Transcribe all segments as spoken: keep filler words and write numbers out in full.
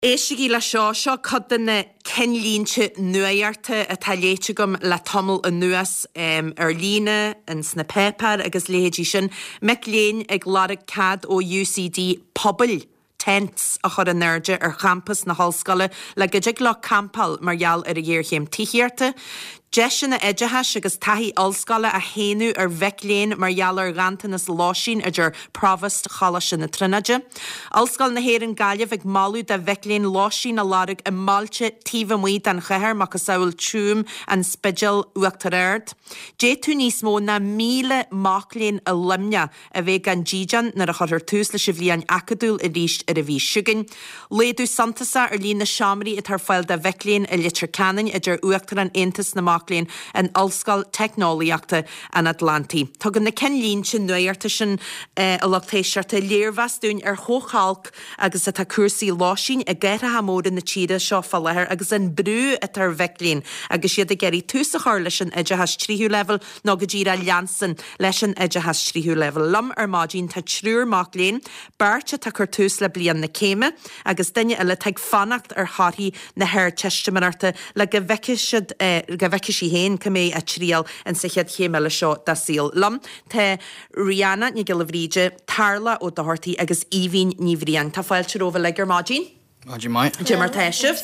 Éisigi le seo seo codanna cenlínte nuairte a taléite gom le tomul a nuas um, ar líne an sna pepar agus léhédí sin mec léin ag lárig cad ó U C D pobl tents a chud a nerde ar campus na hallscoile le godig le campal margheall ar a dhéirchéim tíhiirte. Jeis na éidethe agus taithí allscoile a héanú ar bheicléin margheall ar gantanas láisín idir provost chalas na trinaide. Allscoil na héireann Gaillimh ag malú de bheicléin láisín a lárig i máilte tíomh muid an cheithir mac a saoil túm an spidil uachtar aird. Dé tú níos mó na míle mácléin a limne a bheith gan ddíjan nar a chuir tús le si bhliain acadúil i ríist ar a bhí siúgin. Léadú Santasa ar lína seamraí i tar fáil de bheicléin i litir canan idir uachtar an Aontas na Mácléin an Allscoil Technoliaachta an Atlanti. Tugann na cenlín sin nuairte sin a loctéisiarta léirhheasún ar chóchalc agus a tá cuasaí láisín a gceithre hamóda na tíre seo fallethir agus an brú a tar bheicléin agus siad a geirí tús a chuir leis an idethas tríú level nó go ddíra leansan leis an idethas tríú level. Lam ar mádín tá trúr Mácléin, báirte tá chur tús le blian na céime agus duine eile teag fannacht ar háthí na hair teistemarta le go bheiceisiad go bheiceisi héin cumé a tríal an sichead chéime le seo da síl. Lam te Rihanna ní gilhríide tarla ó dohartaí agus Íhín ní bhríang. Tá fáilte róha le gur mádín? Mádín mai. Jimar teisih.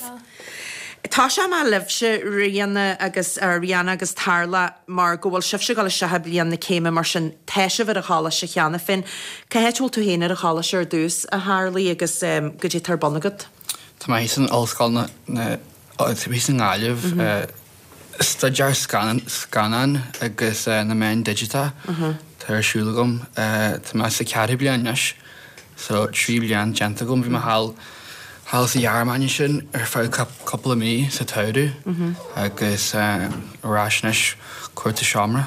Tá sé má libse Rihanna agus uh, Rihanna agus tarla mar gohfuil sibse go le sethe blian na céime mar sin teisih ar a chála se cheanna fin. Cahéitúil tú héanaar a chála se ar dús a Harlaí agus um, go dtí tar bonnagad? Tá mai hís an allscoil na, na hís an Gaillimh Studiar scanan, scanan agus uh, na main digita uh-huh. Tar siúlagum uh, Tá mai sa ceadú blian neis so trí blian gentagum bhí ma hall hall sa jaarmani sin ar fáil couple of mí sa taudú uh-huh. agus uh, arás neis cuairta seamra.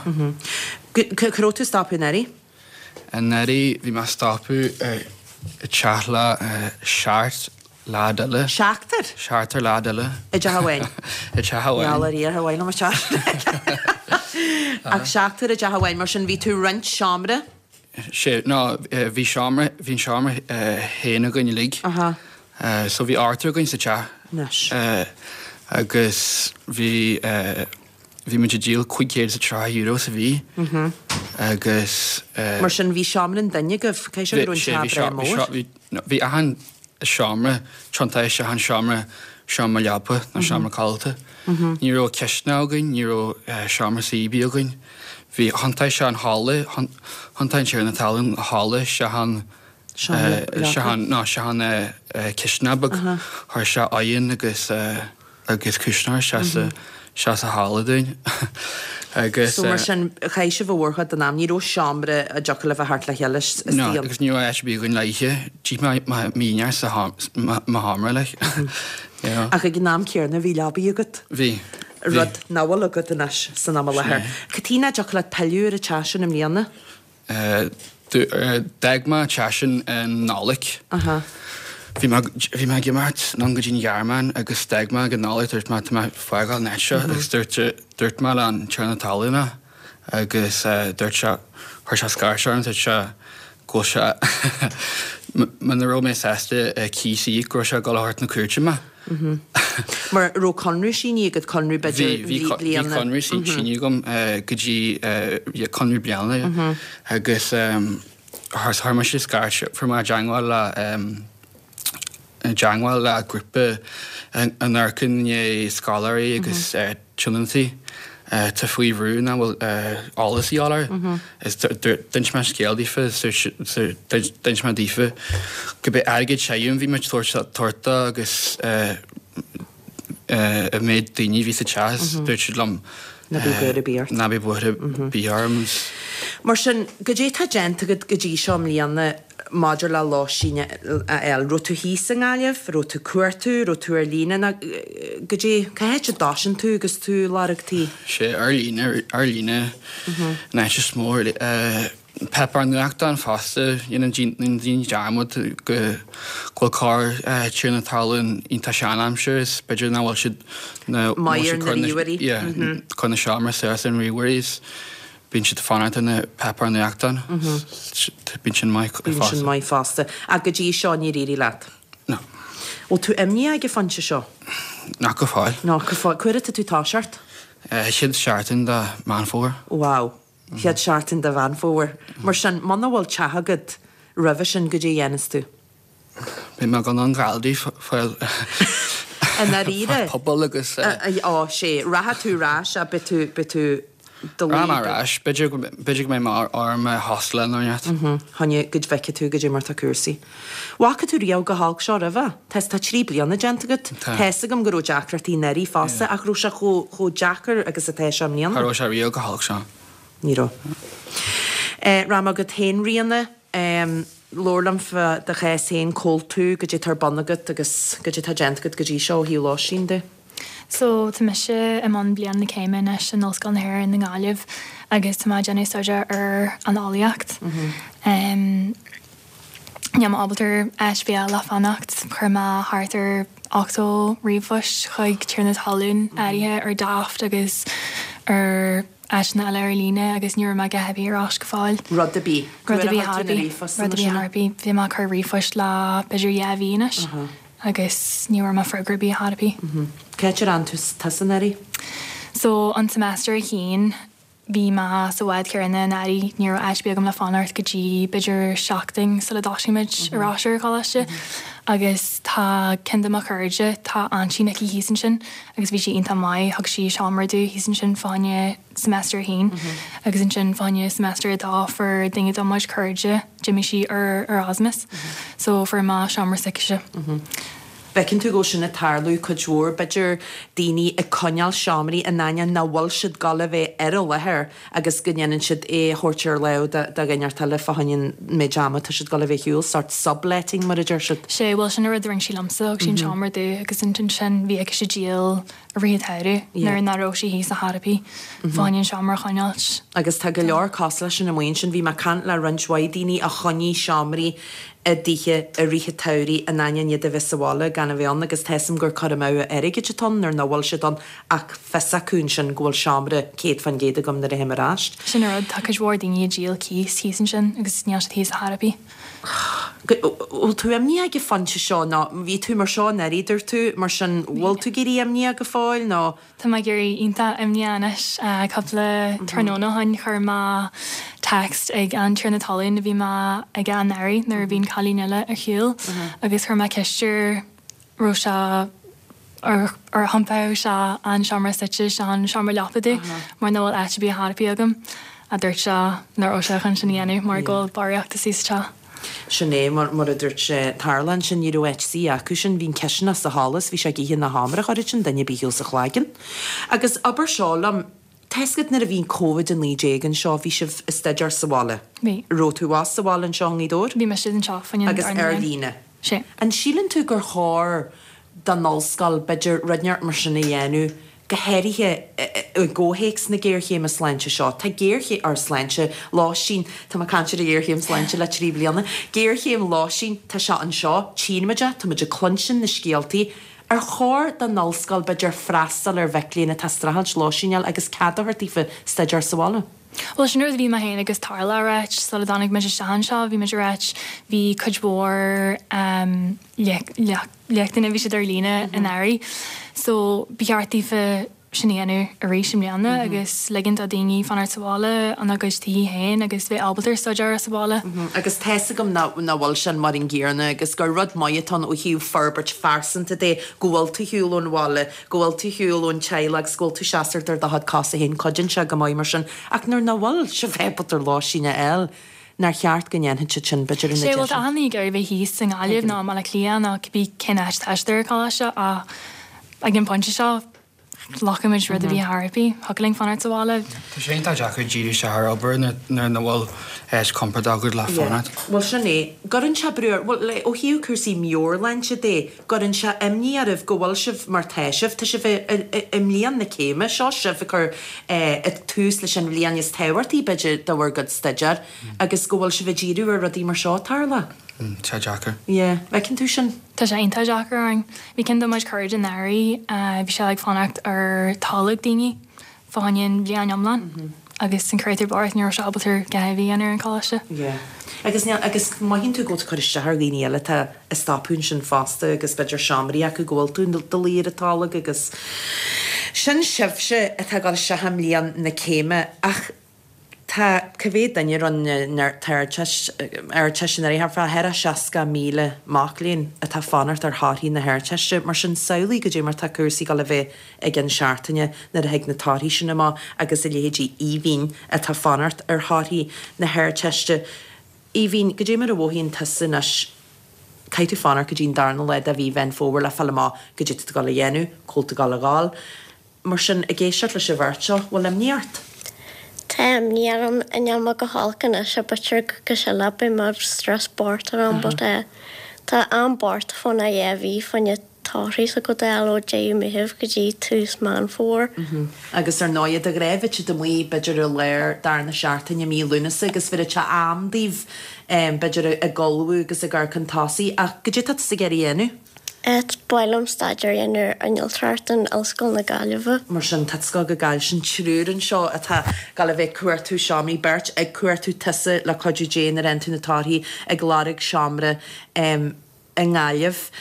Cyró tú stopú neri? An neri bhí ma stopú uh, i teachla uh, seart ládala. Seachtar? Seachtar ládala. I dehahain? I dehahain. Iála rí ar hahain am a seachtar. Ach seachtar i dehahain mar sin bhí tú rint seamra? sé, no, bhí seamra, bhín seamra héana goin lig. Aha. Uh, so bhí Arthur goin sa te. Nes. Uh, agus bhí uh, bhí muid díal chuigéad sa trá euro sa bhí. Mhm. Agus uh, mar sin bhí seamra an daine goh cé sin rún seamra mór? Bhí ahan seamra, trontáis se han seamra seamra leapa na seamra calta. Ní ró ceisna againn, ní ró seamra sa ibi againn. Bhí hantáis se an hála, hantáin sé na talan a hála se han se han ná se han ceisna bag thar se aon agus agus cúisnar se se sa hála dain. Agus so mar sin chéise bhórcha den am ní ró seamra a deach le bh hart le heiles. No, agus ní éis bí goin leiche, tí mínear sa má hámra leich. Ach ag nám céarna bhí lebí agad? Bhí. Rud náhfuil agad in eis san am lethir. Catína deach le talúr a teasin am líana? Degma teasin an nálaigh. Aha. Bhí me gimart ná go dtín jaarman agus stegma go nálaigh dúirt me tá foiáil neise agus dúirt me an tearna talúna agus dúirt se chuir se scar seán dúirt se go se man na ró mé sésta císaí gur se go lethart na cuairte me. Mar ró conrú síní agad conrú beidir blianana? Bhí conrú síní gom go dtí conrú blianana agus thar sé scar fu mar deangáil le Jangwal a grúpa an aircin é scalarí agus tunantaí tá faoi bhrú ná bhfuil álas íálar is duint me scéaldífa duint me dífa go beh airgid séún bhí me torta agus méid daoine ví sa teas dúirt siad lam na bhí a bíart. Na bhí buir bíarms. Mar sin go dé tá genta go dtí seom líanana Maidir le láisíne a eil ru tú hí an Gaillimh, ru tú cuairtú, ru tú ar lína go dé caihéid se dásin tú agus tú laragtí? sé ar lína ar lína ná sé smór pepar nuachta an fasta dhéanaan dín dearmod go ghfuil cá tína talan ionta seanam se is beidir ná bhfuil siad na Maiar na ríomhairí? Chuna seamra sé an ríomhairí bín si fanart na pepar nuachtan bín sin mai Bín sin mai fasta a go dtí seo ní rií leat? No. Ó tú imní aige fanse seo? Ná go fáil. Ná go fáil cuiire tú táseart? Siad seaartain de man fór. Wow, chiad seaartain de bhan fór. Mar sin manna bhfuil tethagad rih sin go dé dhéananas tú. Bí me gan an gáildaí foiil An ríide? pobl agus á sé, ratha tú rás a bit tú bit tú Rámarráis, beidir mé mar arm hosla nóiad. Hanne go bheice tú go dé mar cuasaí. Wacha tú riá go hág seo a bheith, Tás tá trí blianana gentagad, Teessa gom goró Jackratí neirí fása ach rú se cho Jackar agus a tééis am níana. Harró se riá go hág seo. Níró. Ram a go tain rianana lólam de chéis héin cóil tú go dé tar bannagad agus go dé tá gentagad go dtí seo hí lá sin de. So tá me se am an blian na céime is an nóscan hair in na gáileh agus tá Jenny Soja ar an áíocht. Neam ábaltar eisbí le fannacht chur má háartar ochtó riomhhais chuig tíarna talún aithe ar daft agus ar eisna le líne agus nuair me gehebí ar ás go fáil. Rud a bí Rud a bí Harbí Rud a bí Harbí bhí má chu riomhhais le beidir dhéhhínas. agus níor má fregrabí Harbí. Ceitir an tú tasanairí? So an semester chin bhí má sa bhaid cearna naí níor eisbeagam le fanart go dtí beidir seachting sa le dáisiimiid aráisiir choiste agus tá cinda chuide tá ansí na hísan sin agus bhí sé onanta maiid thug sí seamarú hísan sin fáine semester hain agus in sin fáine semester dá for dinge do muid chuide Jimmy si ar Erasmus so for má seamar siise. Becinn tú go sin na tarlú chudúir beidir daoine i coneal seaamarí a naine na bhil siad gal bheith ar a lethir agus gannn siad é thuirtear le de gaiar tal le fahainn méidjama tá siad gal bheith hiúil sort subletting mar a dúir siad. sé bhil sin ring sí lamsa ag sin seaamar dú agus in sin bhí ag sé díal a riadtheirú nar naró sí hí a Harbí fáin seaamar chanealt. Agus tá go leor cos lei sin na mhain sin bhí mar can le runshhaid daoine a choní seaamarí a ddíe a rithe tairí a naine iad a bhesála gan a bhéanna agus team gur chu mé aige tan ar nóhil se don ach fesaún sin ghfuil seaamre céad fan géad gom na a himráist. Sin rud take bhór daoine díal cíos hísan sin agus neas híos a Harbí. Ó tú am ní aige fanse seo ná bhí tú mar seo na idir tú mar sin bhil tú gurí am ní a go fáil ná. Tá mai gurí ionta imníanis coppla tróna hain chur má text ag an tíar na talún a bhí má ag an airí nar bhín chalíile ar hiúil agus chur má ceistúr ro se ar hampá se an seaamar site se an seaamar lepaú mar nóhfuil eite bí Harbí agam a dúirt se nar ó sechan sin dhéanú mar ggóil baríochtta síte. Sinné mar mar a dúirt sé Tarlan sin níú H C acu sin bhín ceisina sa hálas bhí sé hí na hámara choir sin danne bíhiúil sa chláigen. Agus aber seálam teisgad na a bhín COVID an líégan seo bhí sih staidir sahála. Bhí. Ró tú was saháil an seán ídóir? Bhí me si an seáfain agus ar líne. sé. An sílan tú gur háir don nóscail beidir runeart mar sinna dhéanú gohéirithe ggóhéics na ggéirchéim a sleintse seo. Tá géirché ar sleintse lá sin tá cantir a ggéirchéim sleintse le trí blianana. Géirchéim lá sin tá se an seo tíimeide tá muidir clunsin na scialtaí ar chóir don nóscail beidir freistal ar bheclína tá strahann lá sineal agus cadhartífa staidir sahála. Well sin nuir bhí mai héana agus tarla réit so dánig me sean seo bhí me réit hí chudhór leachtainna bhí sé ar lína in airí so bíartífa sinnéanú a rééisim leanna agus leginn a daoine fanar sahála an agus tí héin agus bheith albaltar soidir sahála. Agus teessa gom na bhil sin mar in ggéarna agus gur rud maiadtán ó hiú farbert farsanta dé gohfuil tú hiúlún bhála, gohfuil tú hiúlún teile agus ggóil tú seaartar de had casa hén codin se go maiid mar sin ach nar na bhil se bhépatar lá sína eil. Nar cheart gannn se sin beidir sé bhil aní gur bheith híos san gáileh ná má le lían ach bí cinnéis teisteir cáise a ag an pointse seo Lachimiid rud a bhí Harbí, thuling fanart sahála. Tá sé tá deachar ddíú se Harbar nar na bhfuil éis compradagad le fanart. Well sinné, gorann se breúir bhil le ó hiú cuasí mór lein se dé, gorann se imníarmh go bhfuil sibh mar teisih tá si bheith imlíon na céime seo sibh chur túús leis an bhlíananas tehairtaí beidir do bhar go staidir agus go bhfuil si bheith díú ar rudí mar seo tarla. Tá deachar? Ié, bhecinn tú sin? Tá sé onanta deachar an bhí cin do muid chuir an airí bhí se ag fannacht ar tálaigh daoine fáin blian amlan agus san creator bar near sebaltar gaibhí anar an choiste. Agus agus maihinn tú go chuiste th líile tá stapún sin fásta agus beidir seaamí a go ghilún do líad atála agus sin sibse a tá gáil se ham líon na céime ach tá cyfé daine run ar teisinar ar fra hera seaca míle máclíonn a tá fanart ar háí na hairteiste mar sin saolaí go dé mar tá cuasaí gal a bheith ag an seaartaine na a heag na táí sin má agus i léhédí íhín a tá fanart ar háí na hairteiste. Íhín go dé mar a bhhíonn tasannas caiitú fanar go dín darna le a bhí bhein fóhar le fellá go dtí gal a dhéennn, cóta gal a gáil, mar sin a géisiart le se bhirirteo bhfuil am níart. Tá níarm in neama go hálcanna se bitir go se le mar strassport an bot é Tá anbart fanna éhí fanne táirí a go déil ó dé mihih go dtí tús man fór. Agus ar náiad a gréibh do mí beidir a léir darna seaartainine mí lúnasa agus fi te amdíh beidir a ggóú agus a gar cantásaí a go dtí sa géiríhéennn? Et bailm staidir inar aniltartan alscoil na Gaillimhe. Mar sin tasco go gail sin trúrin seo atá gal a bheith cuairtú seaamí beirt ag cuairtú tusa le coidú déan ar an túnatáí ag gláigh seaamra an Gaillimh.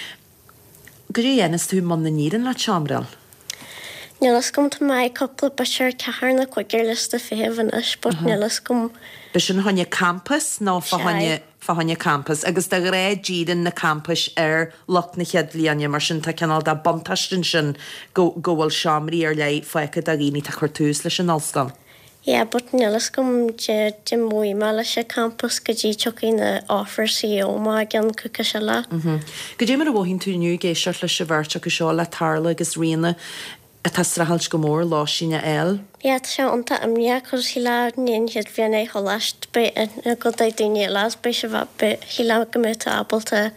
Go dtí dhéananas tú man na níran le seaamrail? Nílas gom tá mai coppla beir cehar na chuigeir lista féhan is, but nílas gom... Be sin tháine campus nó fáhanne campus, agus de ré dían na campus ar loch na cheadlíanne mar sin tá ceanál de bontastin sin gohfuil seaamraí ar le foicha a rií tá chuirtús leis an alscoil. Yeah, but nílas gom de muoime lei sé campus go dtí tuí na áfar síoma gan cuca se le. Go dé mar a bhhinn tú nniu géisiart le se bhirirte go seo le tarla agus riana a tá strahallil go mór lá sinne eil? Ja, tá sé ananta amnia chus hí le níon siad bhíanna choláist be go d daine las be se bh hí le go mé abalta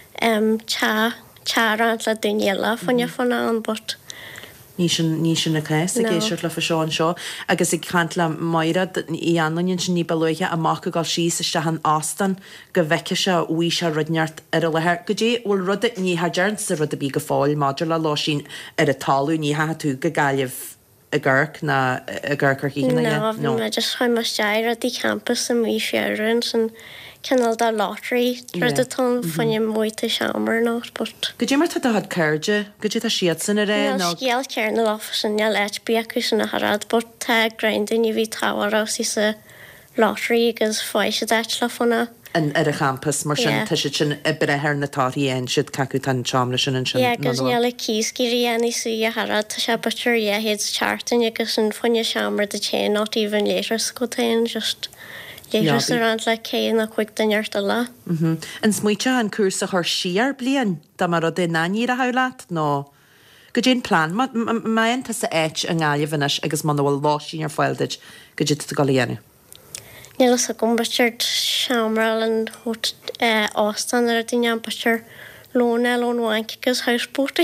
teara le daine le fanne fanna an bot. Ní sin na chéis a géisiart le fa seán seo, agus ag chant le maire í anlainn sin ní bailúthe amach go gáil síos iste an ástan go bheice se uí se rudneart ar a lethir. Go dé bhfuil rud ní dearn sa rud a bí go fáil maidir le lá sin ar a talú ní ha tú go gaiileh a ggurc na a ggurcar hí No, me just chuim mar steir a dí campus an mí fearan san Canal da lottery rud atá fanne muoite seaamar ná, but... Go dé mar tá had ceirde, go dé tá siad san a ré ná scéal cear na láfa san neall éit bí acu san na harad, but tá grindin i bhí táhar sí sa lottery agus fáise deit le fanna. An ar a campus mar sin tá si sin i brethir na táí an siad cacu tan seaamra sin an sin. Ja, agus neall cís gurí aní sú a harad tá se bitir héad chartain agus an fanne seaamar de ché not even later go tain just... Léidir ar an le cé na chuig daart a le. An smuoite an cuasa chuir siar blian dá mar a dé naí a halaat nó. Go dé plán maon tá sa éit an gáilehhanis agus man bhfuil láisiín ar fáildeid go dtí go dhéanú. Nílas a gombasteir seaamráil an thut ástan ar a duine an basteir lóna lónhainc agus hauspóta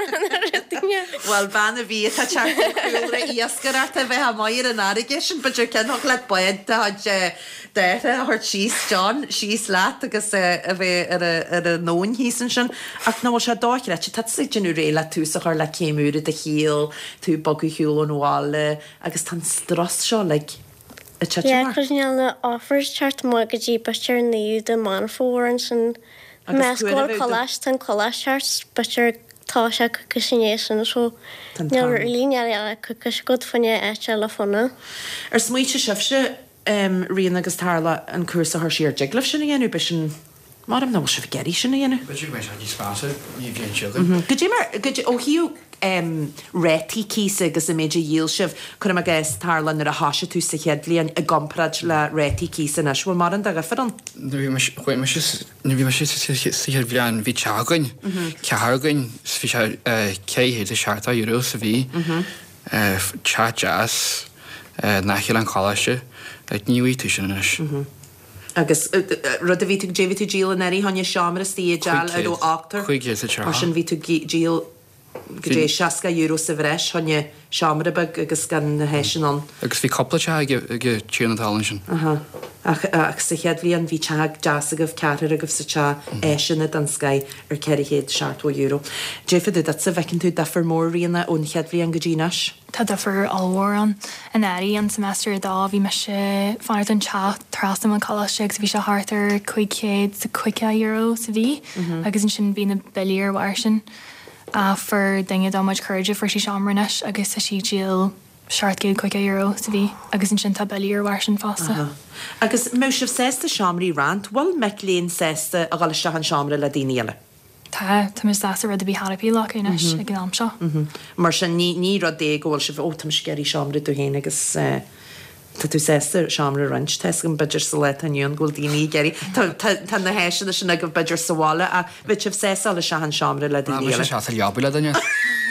Well banna bhí tá teúra íascarart a bheith maiir an aige sin, beidir ceannach le buinte deire chuirt síos John síos leat agus a bheith ar a nóin hísan sin ach ná se dáithreite tá sé genú réile túsa chuir le céimúra de chial tú bogu hiúil an bháile agus tan stras seo le Ja, chusneal na offers chart má go dtí basteir níú de man fórin san meascóil choláist an choláisiart basteir tá se go sinnéan so neall líneal eile go go fanne éite le fanna. Ar smuoite sibse rion agus tála an cuasa th siar deaglah sinna dhéanú be sin mar am ná se bh geirí sinna dhéanú. Beidir mé ní spása ní bhíon siúgan. Go dé mar ó hiú rétí císa agus a méidir díal sibh chun a ggéis tálan ar a háise tú sa cheadlíonn a gompraid le rétí císa na bhfuil mar an dag a feran. Nu bhí mar si siar bhíán bhí teagain cethgain bhí se céhéad a seaartta euro sa bhí chat jazz nachil an choláiste ag níhaí tú sin is. Agus rud a bhí tú déhí tú díal an airí tháine seaamra tí deal ar ó átar chuig a mar sin bhí tú díal go dé seaca euro sa bhreis tháine seaamra agus gan na héisian an. Agus bhí coppla go tíanatálann sin. ach sa chead bhí an bhí teag deas agah cearar agah sa te éisina an Sky ar ceirichéad seaartó euro. Défad dat sa bhecinn tú dafar mór riana ón chead bhí an go ddínas? Tá dafar allhór an an airí an semester dá bhí me se fanart an chat trasam an choiste bhí se hartar chuigcéad sa cuiice euro sa bhí agus an sin bhí na bilíar war sin a for dinge dáid chuide for sí seamranis agus sa si díal seaartgéad chuice euro sa bhí agus an sin tá bilíar war sin fásta. Agus mu sih sésta seaamraí rant, bhil melíonn sésta a gáiste an seaamra le daine. Tá Tá mis as rud a bhí harapí le inis ag gnám seo. Mar sin ní rud dé ghil se bh ótam scéirí seaamra tú héana agus Tá tú sésta seaamra rint te an beidir sa le anion ghil daoine geirí. Tá na héisina sin go beidir sahála a bit sih sésa le se an seaamra le daine. se leabú le daine.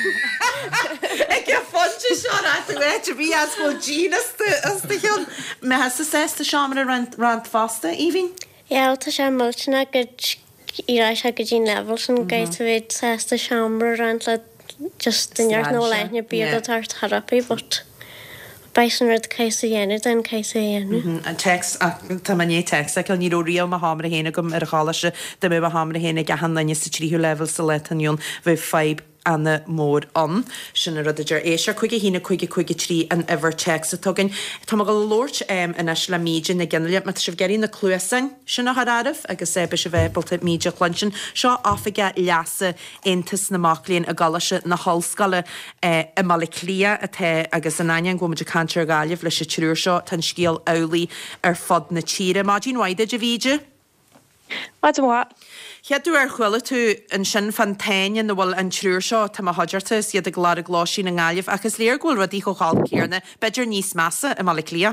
Ag bhí as bhil díanaasta me has sa sésta seaamra rant fásta, Íhín? Ja, tá sé multina go írá se go dín level san gaiit bhéid sésta seaamra rant le just denart nó leithne bíad a tar therapy, but Baisan rud caiise dhéanú den caiise dhéanú. An text tá mané text ag ní rií a hamra héna gom ar chálaise de mé a hamra héna a hannaine sa tríú level sa letanún bheith feib anna mór an sinna rud idir éisiar chuige hína chuige chuige trí an ever text a tugann. Tá go Lord in is le míide na gginile me sibh geirí na clúasan sinna hararah agus é be se bhebalta míide chlansin seo áfaige leasa intas naachlíonn a galise na hallscala i mala clia a the agus an aine go meidir cantir gáileh leis se trúr seo tan scíal eolaí ar fod na tíre. Má dín waide a bhíide? What? Cheadú ar chuile tú an sin fantaine na bhfuil an trúr seo tá haidirtas iad a glád a glásí na gáileh agus léar ghfuil rudí go cháil céarna beidir níos measa i mala clia.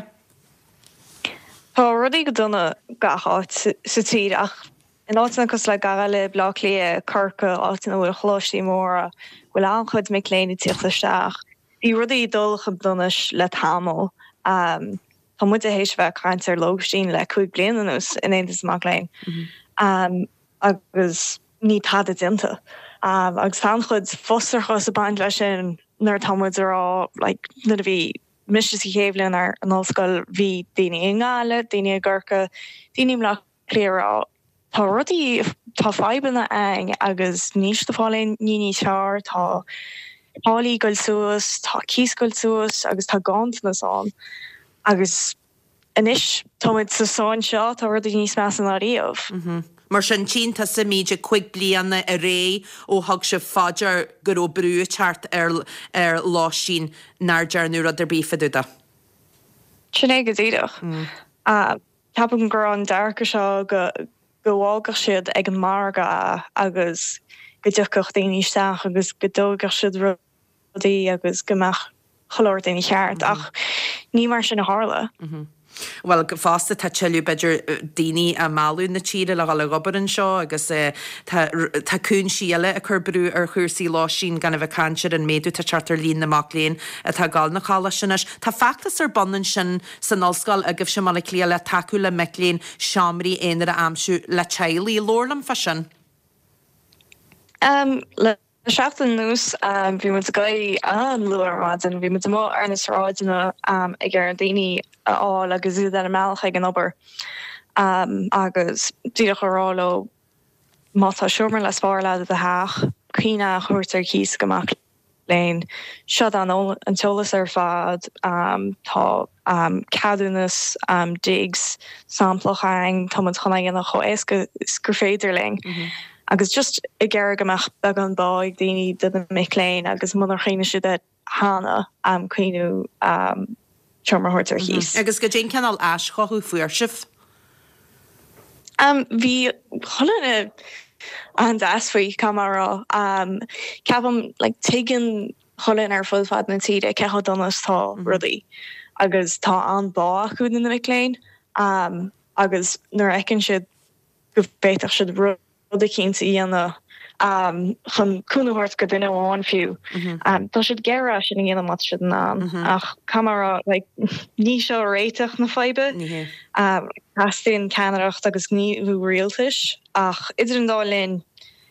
Tá rudí go donna gaáit sa tíach in ána cos le gar le blá lia curca átain bhfuil chlóistí móra bhfuil an chud mé léine tíochttasteach. Bhí rudí dulcha donas le tamil. Um, Tá mu a hééis bheith caiint ar logstín le chuig bliananús in éantas má léin. Um, agus ní tad dinta. Um, agus fan chud fostarcha sa band lei sin nar tamid ará like, na bhí mis chéhlinn ar an allscoil bhí daine ingáile, daine ggurcha, daine le léarrá. Tá rudí tá feibanna ang agus níos de fáin ní ní tear tá pálí goil suas, tá císcoil suas agus tá gant na sáin. Agus inis táid sa sáin seo tá rudí níos meas an áíomh. Mar sin tínta sa míide chuig blianana a ré ó thug se fáidir gur ó brú teart ar ar láisín nar dearnú rud ar bífaúda. Sinné go dtíideach. Ceapan gur an dearcha seo go gohágach siad ag an marga agus go dtucach daoine isteach agus go dógach siad rudaí agus gomach choir daoine cheart ach ní mar sin na hála. Well go fásta tá teú beidir daoine a máún na tíre le gal gobaran seo agus táún síile a chur brú ar chuirsaí láisín gan bheith cantir an méadú tá chartar lín naach léon a tá gáil na chála sinas. Tá factas ar banan sin san nóscail a gibh sem mala clia le taú le melíonn seaamraí éonar a amsú le tealaí lórlam fasin. Um, le Seachtain nús bhí mu gaí an luarráin, bhí mu mó arnasráidena ag ar an daoine á agus úd an meach ag an obair agus díach aráló mátá siúmar le spáir le a haach chuoine chuirtar cíos goach léin seo an an teolalas ar fad tá cadúnas digs samplachaing tá chuna gana cho éca gur féidir lein. Agus just i ggéir goach bag an báig daoine de an miléin agus munar chéine si de hána am chuoinú temarthirtar híos. Agus go dé cenál as chothú fuairsih? Bhí cholanna an asfaí camerará ceapam tuigeann cholann ar fud fad na tíide cecha donas tá rudaí agus tá an bá chuúna na miléin agus nuair eicinn siad go béiteach siad ru de cínta íana chun cúnahairt go duine bháin fiú. Tá siad geire sin dhéana mat siad ná ach camera ní seo réiteach na feibe Castíon ceanaracht agus ní bhú rialtais ach idir an dálinn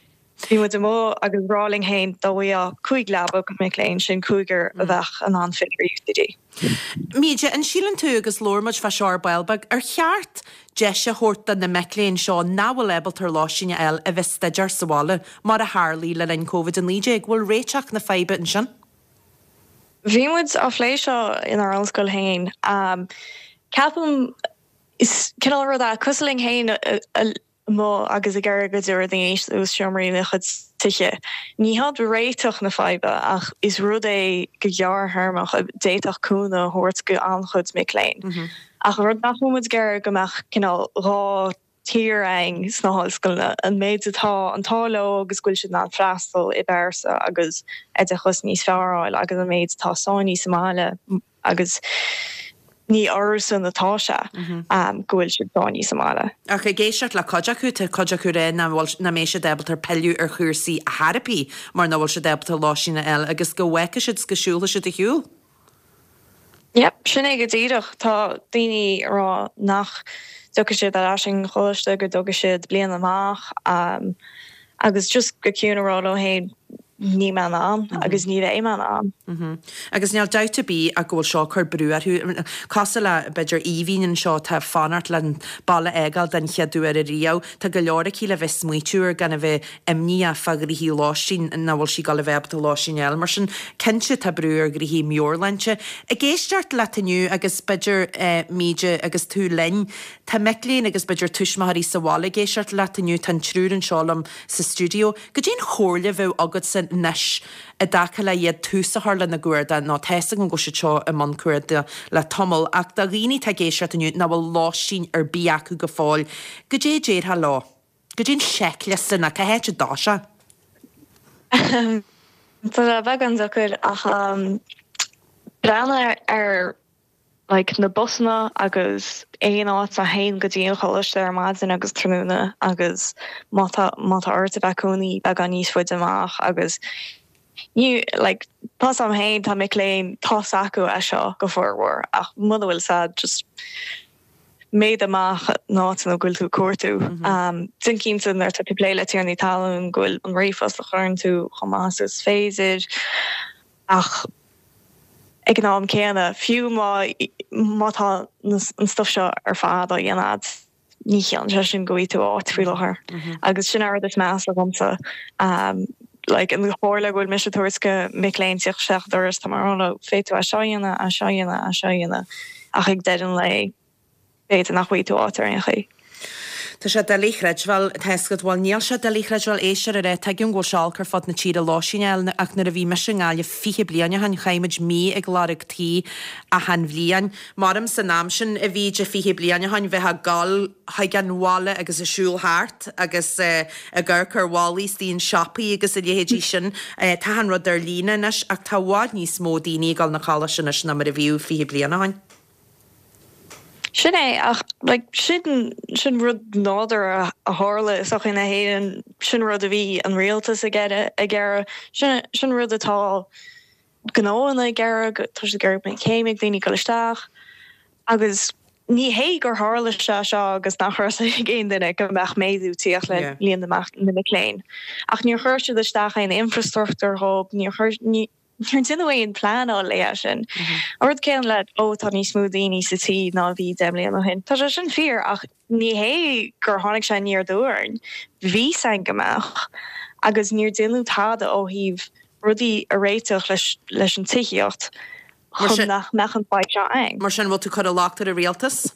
Bhí mu mó agus ráling hain dóha chuig leba go mé léin sin cúigur a bheith an an figur U C D. Míide an sílan tú agus lormaid fe seár bailbag ar cheart de se hórta na meléonn seo náhfuil lebal tar láisina eil a bheith staidir sahála mar a hálíí le lein COVID an líide ag bhfuil réiteach na feibe an sin? Bhímuid a phléisio in ar anscoil hain. Um, Capam is cinál rud a cosling hain mó agus a gar go dúir éis ús seomraí le chud tuiche. Ní had réiteach na feibe ach is rud é go gearthmach a déach cúna thuirt go anchud mé léin. Ach rud nachmuid gar gomach cinál rá tír ein snáhalscoilna an méid atá an táló agus gúil si ná freastal i bersa agus edachos níos fearáil agus an méid tá sáinní Somália agus ní orsan natá se gohfuil si dání Somália. A chu géisiart le codeachú tar codeachú ré na mé se debaltar peú ar chuirsaí a Harpaí mar na bhfuil se debaltar láisina eile agus go bhhaice si gosúla si a hiúil? Yep, sinna go ddíireach tá daoine rá nach dogus siad a sin choiste go dogus siad blian amach um, agus just go cúnará ó hain ní man an agus ní é man an. Agus neall douta bí a ggóil seo chur breúarthú Casa le beidir íhíonn seo tá fanart le balla égal den cheadúar a riá tá go leora cí le bheith smuitiúr gan a bheith imní a fagarí hí lásin na bhfuil si gal le bheith a lásin eil mar sin cinse tá breúar gur hí Mórlaintse. A géisteart letaniu agus beidir míide agus tú lein tá melíonn agus beidir tuismathaí sahála géisteart letaniu tan trúr an seálam sa stúdio go dtíon chóirle bheith agad san nes a dacha le iad túsa le na gúirda ná teasa an go se seo a man cuairda le tomol ach da rií tá géisiart aniu na bhfuil láisín ar bí acu go fáil. Go dé déad ha lá. Go dtíon seicla sanna ca héite dá se? Tá bheith an zacur ach brana ar like na bosna agus éon áit a hain go dtíon choiste ar maidzin agus tróna agus mata airta bheúnaí be gan níos fuid amach agus ní like pas am hain tá mic léin tá acu a seo go forhhar ach mu bhfuil sa just méid amach ná an ghfuil tú cuatú. Din cíntan ar tá pléile tíarní talún ghfuil an réfas a churn tú chomás is féidir ach ag ná am céanna fiú mátá an stuff seo ar fád a dhéanaad ní an se sin goí tú áit fiúlathair. Agus sin air is meas a gomsa like an chóirla bhfuil mis tuairca miléin sich seach doras tá marrána féú a seoanna a seoanna a seoanna ach ag dean le féit nach chuí tú átar an chi. Tá sé delíreidhil teiscad bháil níl se delíreidhil éisiir a ré teún ghil seálcar fod na tíad a láisineil ach na a bhí meisiáile fiche blianne han chaimiid mí ag glarigtí a han bblion. Marm san náam sin a bhí de fiche blianne hain bheit gal ha ganháile agus a siúlthart agus a ggurchar bhálaí tíon sipaí agus a dhéhédí sin tá an rud ar lína ach tá bhád níos mó daoine gal na chaala sin na mar a bhíú fiche blianne hain. Sin é ach like sin sin rud náidir a hála soch in a héan sin rud a bhí an réaltas a gceire a gceire sin sin rud atá gnáin a gceire tá sé ggéir ben céimiigh daoine goisteach agus ní hé gur hála se seo agus nach chu géon duine go bheith méadú tíoch le líon na miléin. Ach níor chuir se deisteach in infrastruchtúr hób níor chuir ní Turn in away in plan á lei sin. Ord céan le ó tá ní smúdaoine sa tí ná bhí déimlíon hin. Tá sé sin fear ach ní hé gur tháinig sé níor dúin. Bhí san goach agus níor duú táda ó híh rudí a réiteach leis leis an tiíocht chun nach meach an báid se ein. Mar sin bhil tú chud a láachtar a réaltas?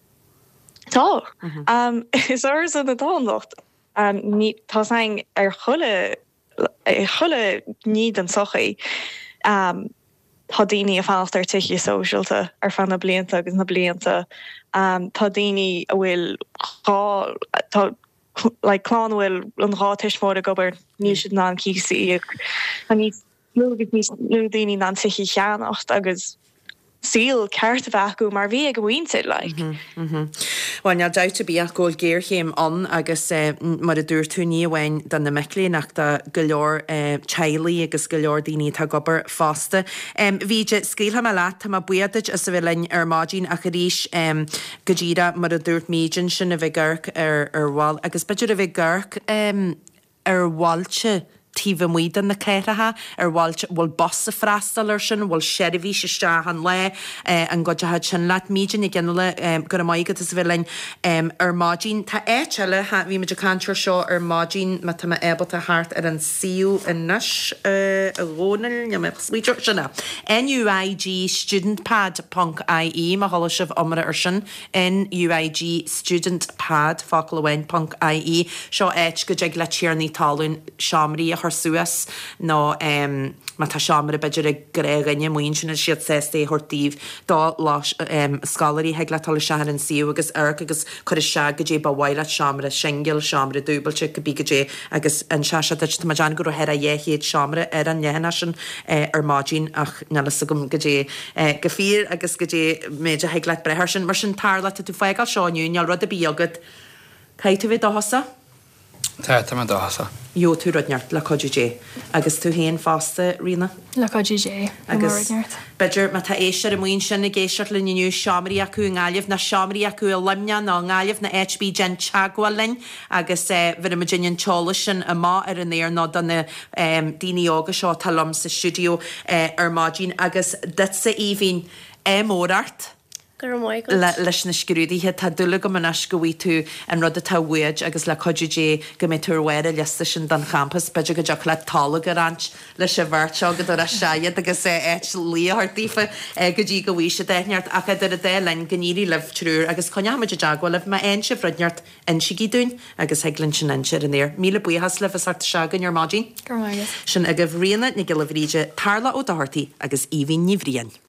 Tá. Is ars an atálacht ní tá sein ar chulle chulle níd an sochaí um, tá daoine a fáiltar tuiche socialta ar fan na blianta agus na blianta um, tá daoine a bhfuil tá like, chlán bhfuil an rá tuismór a gobar ní siad ná an císaí a ní nu daoine ná tuiche cheannacht agus síl ceart a bheacu mar bhí ag go bhainte le. Bhain neall douta bí ach ggóil géirchéim an agus mar a dúir tú ní bhhain den na melíon ach go leor tealaí agus go leor daoine tá gobar fásta. Bhíide scíaltha me leat tá buideid as sa bhfuilin ar mádín a go ríis go ddíra mar a dúirt méidin sin a bheith ggurc ar bháil agus beidir a bheith ggurc ar bháilte tíh muodan na céirethe ar bhil bos a freistal ar sin bhil seirbhí se stehan le an godethe sin leat míidir i gginile gur maigad is bhfuin ar mádín Tá éile bhí meidir cantir seo ar mádín me tá ébal a háart ar an siú in nuis a ghónail me smuidir sinna. N U I G studentpad.ie má thola sibh omra ar sin N U I G studentpad fácalhain.ie seo éit go deag le tíarnaí talún seaamraí a Suas nó má tá seaamara beidir a gréganne muon sinna siad sésta hortíh dá scalarí heag le tal sean an siú agus ar agus chuir se go dé ba bhhaile seaamara singil seaamara dúbalte go bí go dé agus an se tá dean gur head a dhéhéad seaamara ar an nehanana sin ar mádín ach nelas gom go dé go fír agus go dé méidir heag le brethir sin mar sin tarla tú feáil seáinú neall rud a bíagad caiitu bh dohasa? Tá tá dása. Jo tú rodneart le codé agus tú héon fásta rina? Le codé agus Beidir me tá éisiir a mún sin na géisiart le nniu seaamraí acu ngáileh na seaamraí acu a lemne ná ngáileh na H B gen teagháil lein agus bhí me gin teála sin a má ar an éar ná donna daoine ága seo talm sa studioú ar mádín agus dit sa íhín émórart. leis na sciúdaíthe tá dula go manas go bhí tú an rud a táhuiid agus le codé go mé túhhaire leasta sin don campus beidir go deach le tala go rant leis sé bhharteo go a seiad agus é éit líortífa go dtí go bhí se déneart a idir a dé lein gníí leh trúr agus coneimiid deagháil leh me ein se fredneart in si dún agus heglann sin inseir in éir míle buchas leh a segan ar mádín sin a go bhríanana na go lehríide tarla ó dáirtaí agus íhín níhríon.